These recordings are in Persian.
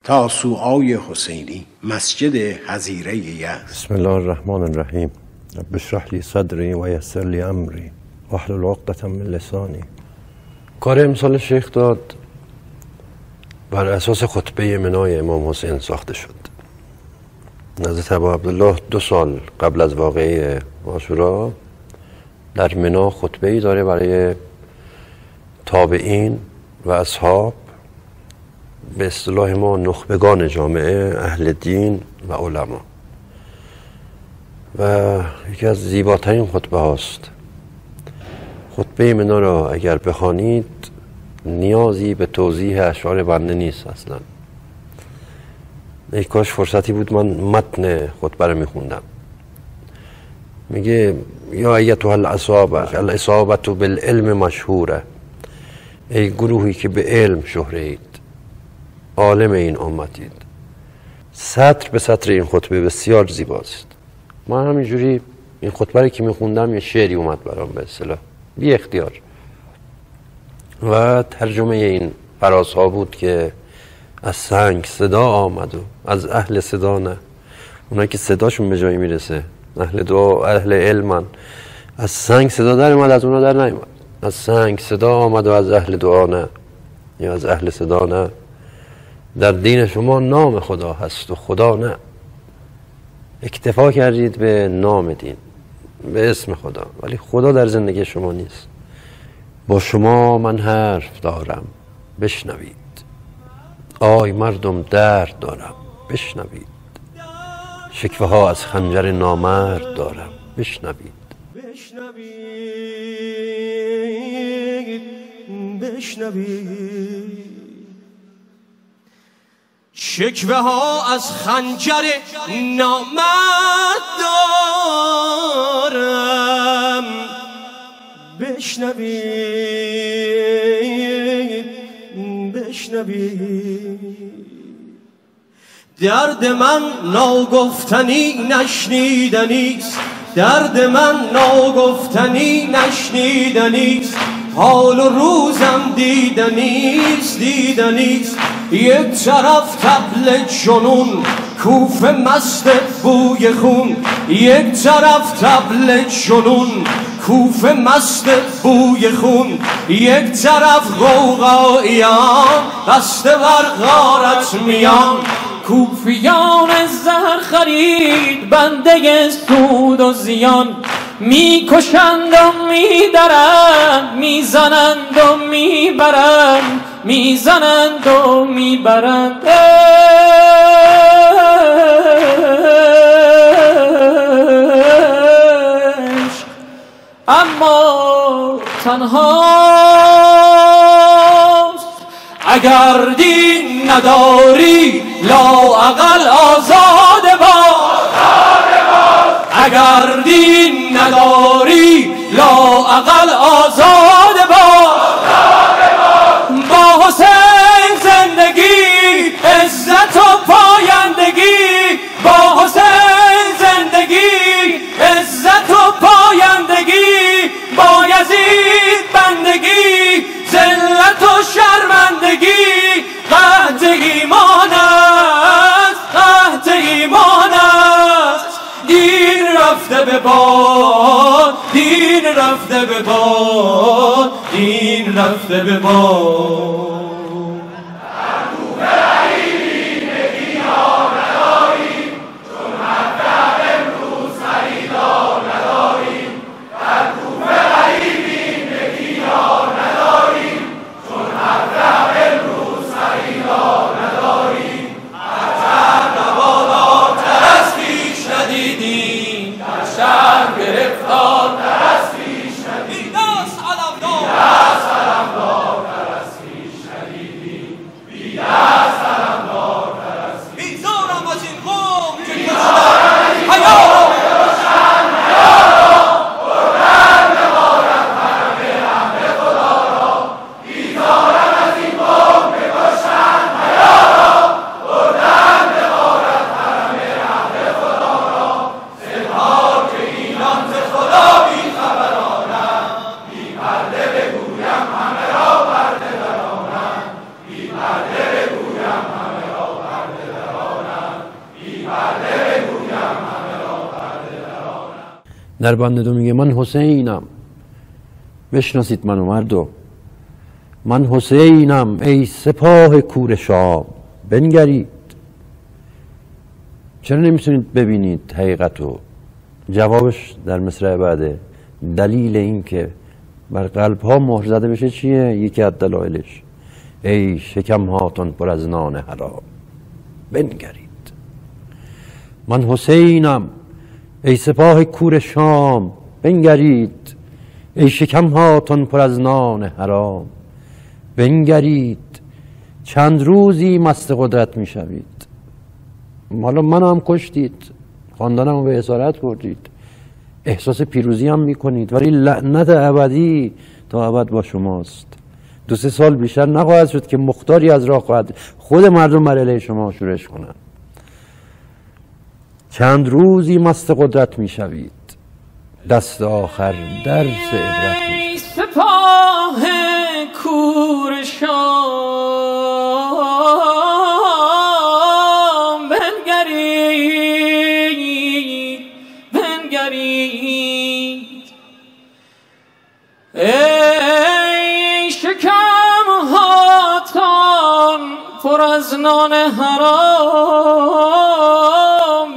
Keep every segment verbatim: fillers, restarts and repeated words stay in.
تاسوعای حسینی، مسجد حظیره یزد. بسم الله الرحمن الرحیم. رب اشرح لی صدری و یسر لی امری واحلل عقدة من لسانی. کار امسال شیخ داد بر اساس خطبه منای امام حسین ساخته شد. حضرت ابا عبدالله دو سال قبل از واقعه عاشورا در منا خطبه‌ای داره برای تابعین و اصحاب، به اصطلاح ما نخبگان جامعه، اهل دین و علما، و یکی از زیباترین خطبه هاست. خطبه منا را اگر بخوانید نیازی به توضیح اشعار بنده نیست اصلا. ای کاش فرصتی بود من متن خطبه رو میخوندم. میگه یا ایتها الاصابه الاصابه بالعلم مشهوره، ای گروهی که به علم شهره اید، عالم این امتید. سطر به سطر این خطبه بسیار زیباست. من همینجوری این خطبه رو که میخوندم یه شعری اومد برام به اصطلاح بی اختیار، و ترجمه این فراز ها بود که از سنگ صدا آمد و از اهل صدا نه. اونایی که صداشون به جایی میرسه، اهل دعا، اهل علمن. از سنگ صدا در اومد، از اونا در نیومد. از سنگ صدا آمد و از اهل دعا نه، یا از اهل صدا نه. در دین شما نام خدا هست و خدا نه. اکتفا کردید به نام دین، به اسم خدا، ولی خدا در زندگی شما نیست. با شما من حرف دارم بشنوید، آی مردم درد دارم بشنوید، شکوه ها از خنجر نامرد دارم بشنوید. بشنوید بشنوید شکوه ها از خنجر نامرد دارم بشنوید بشنوید. درد من ناگفتنی نشنیدنیست، درد من ناگفتنی نشنیدنیست، حال و روزم دیدنیست دیدنیست. یک طرف طبل جنون کوفه مست بوی خون، یک طرف طبل جنون کوفه مست بوی خون، یک طرف غوغاییان بسته بر غارت میان. کوفیان زهر خرید بنده سود و زیان، میکشند و میدرند، میزنند و میبرند، میزنند و میبرند. اما تنهاست اگر دین نداری، لااقل آزاده باش. اگر دین نداری لااقل آزاده باش. با حسین زندگی عزت و پایندگی، با حسین زندگی عزت و پایندگی، با یزید بندگی ذلت و شرمندگی. قحط ایمان است، قحط ایمان است. دین رفته به باد، دین رفته به باد، دین رفته به باد. در بند دو میگه من حسینم، بشناسید منو مردم، من حسینم ای سپاه کور شام بنگرید. چرا نمیتونید ببینید حقیقتو؟ جوابش در مصرع بعده. دلیل این که بر قلب ها مهر زده بشه چیه؟ یکی از دلایلش ای شکم هاتون پر از نان حرام بنگرید. من حسینم ای سپاه کور شام بنگرید، ای شکم هاتون پر از نان حرام بنگرید. چند روزی مست قدرت میشوید. حالا منو هم کشتید، خاندانم به اسارت بردید، احساس پیروزی هم میکنید، ولی لعنت ابدی تا ابد با شماست. دو سه سال بیشتر نخواهد شد که مختاری از راه خواهد خود مردم بر علیه شما شورش کنند. چند روزی مست قدرت میشوید، دست آخر درس عبرت میشوید. سپاه کور شام بنگرید، بنگرید. ای شکم هاتان پر از نان حرام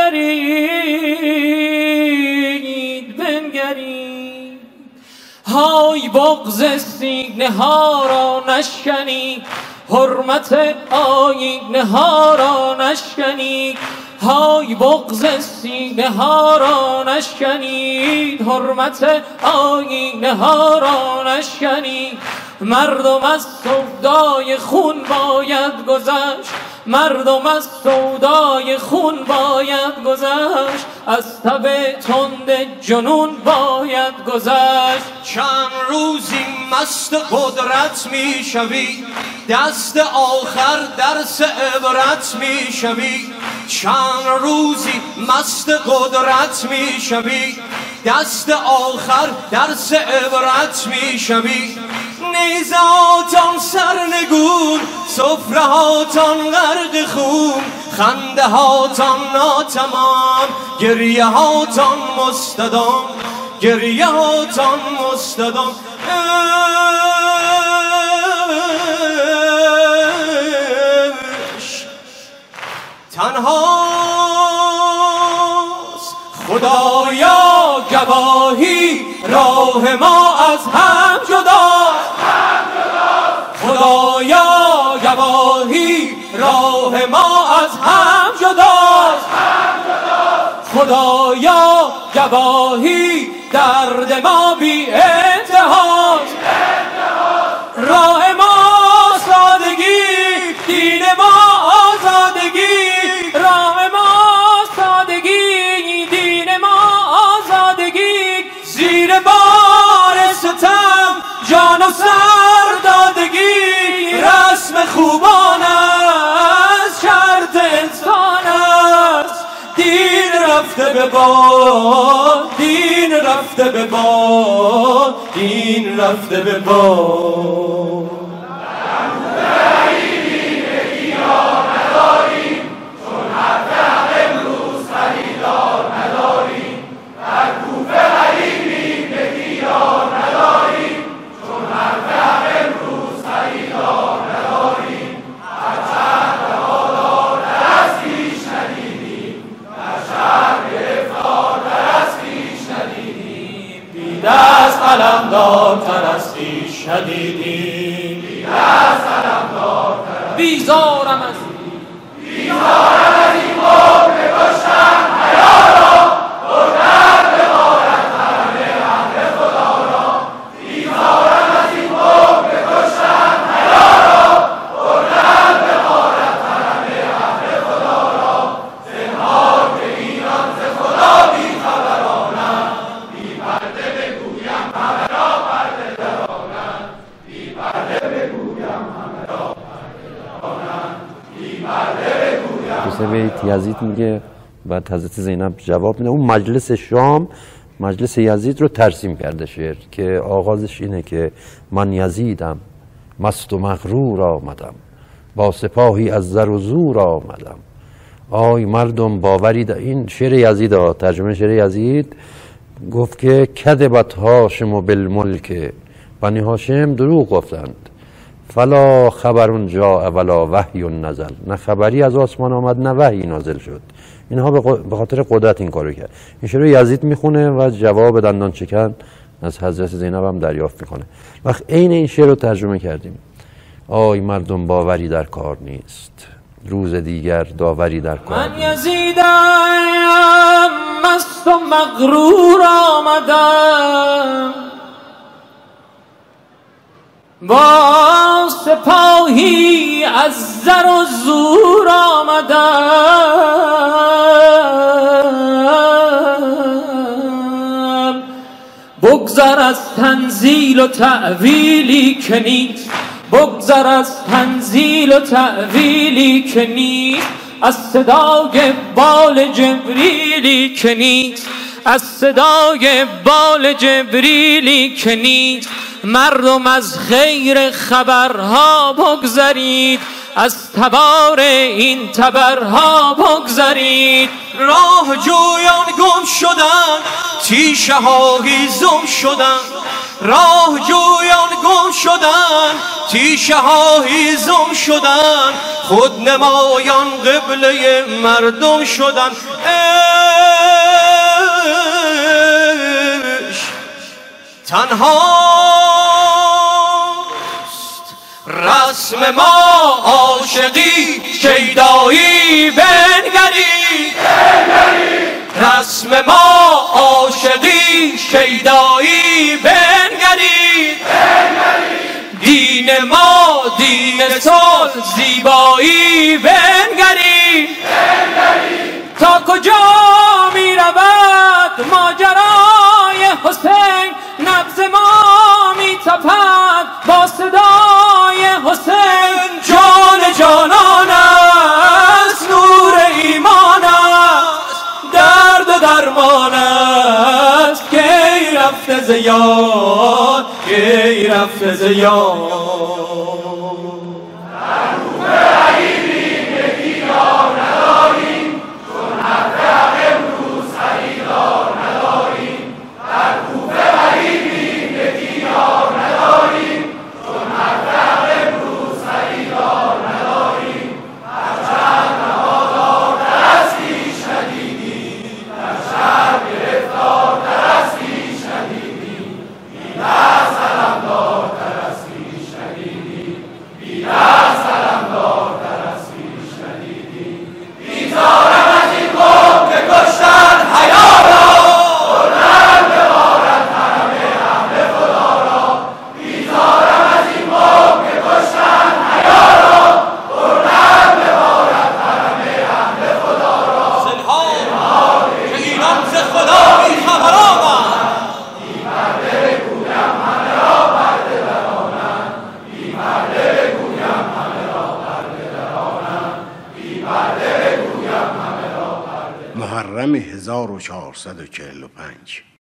بنگرید، بنگرید. های بغض سینه ها را نشکنید، حرمت آیینه ها را نشکنید. های بغض سینه ها را نشکنید، حرمت آیینه ها را نشکنید. مردم از سودای خون باید گذشت، مردم از سودای خون باید گذشت، از تب تند جنون باید گذشت. چند روزی مست قدرت می شوی، دست آخر درس عبرت می شوی. چند روزی مست قدرت می شوی، دست آخر درس عبرت می شوی. نیزه هاتان سرنگون، سفره هاتان غرق خون، خنده هاتان ناتمام، گریه هاتان مستدام، گریه هاتان مستدام. تنهاست خدایا گواهی، راه ما از هم جداست. خدایا گواهی، راه ما از هم جداست. خدایا گواهی، درد ما بی انتهاست. راه ما سادگی، دین ما آزادگی. راه ما سادگی، دین ما آزادگی. زیر بار ستم جان و سر دادگی. رسم خوبان است، شرط انسان است. دین رفته به باد، دین رفته به باد، دین رفته به باد. علمدارتر از خویش ندیدیم، بیزارم از بیزارم از این قوم بکشتن حیا را، بردن به غارت حرم اهل خدا را. بیزارم از این قوم بکشتن حیا را، بردن به غارت حرم اهل خدا را. زنهار به ایران ز خدا بی خبرانم، بی پرده بگویم همه را پرده درانم. بی پرده بگویم همه را پرده درانم. بی پرده بگویم. تو بیت یزید میگه، بعد حضرت زینب جواب میده. اون مجلس شام مجلس یزید رو ترسیم کرده شعر که آغازش اینه که من یزیدم مست و مغرور آمدم، با سپاهی از زر و زور آمدم. آی مردم باوری دا. این شعر یزید ها، ترجمه شعر یزید گفت که کذبت هاشم بالملک، بنی هاشم دروغ گفتند. فلا خبر جاء ولا وحی نزل، نه خبری از آسمان آمد نه وحی نازل شد. اینها به خاطر قدرت این کارو کرد. این شعر یزید میخونه و جواب دندان چکن از حضرت زینب هم دریافت میکنه. وقت عین این شعر رو ترجمه کردیم. آی مردم باوری در کار نیست، روز دیگر داوری در کار من یزیدم مست و مغرور آمدم، با سپاهی از زر و زور آمدم. بگذر از تنزیل و تعویلی که نیست، بگذر از تنزیل و تعویلی که نیست، از صدای بال جبریلی که نیست، از صدای بال جبریلی که نیست. مردم از خیر خبرها بگذرید، از تبار این تبرها بگذرید. راه جویان گم شدن، تیشه ها هیزم شدن. راه جویان گم شدن، تیشه ها هیزم شدن. خود نمایان قبله مردم شدن. عشق تنهاست رسم ما، عاشقی شیدایی بنگرید. رسم ما عاشقی شیدایی بنگرید. دین ما دین صلح زیبایی بنگرید. تا کجا می رود ماجرای حسین، نبض ما می تپد با صدای حسین. جان جانان است، نور ایمان است، درد و درمان است. کی رفته ز یاد، کی رفته ز یاد. محرم هزار و چهارصد و چهل و پنج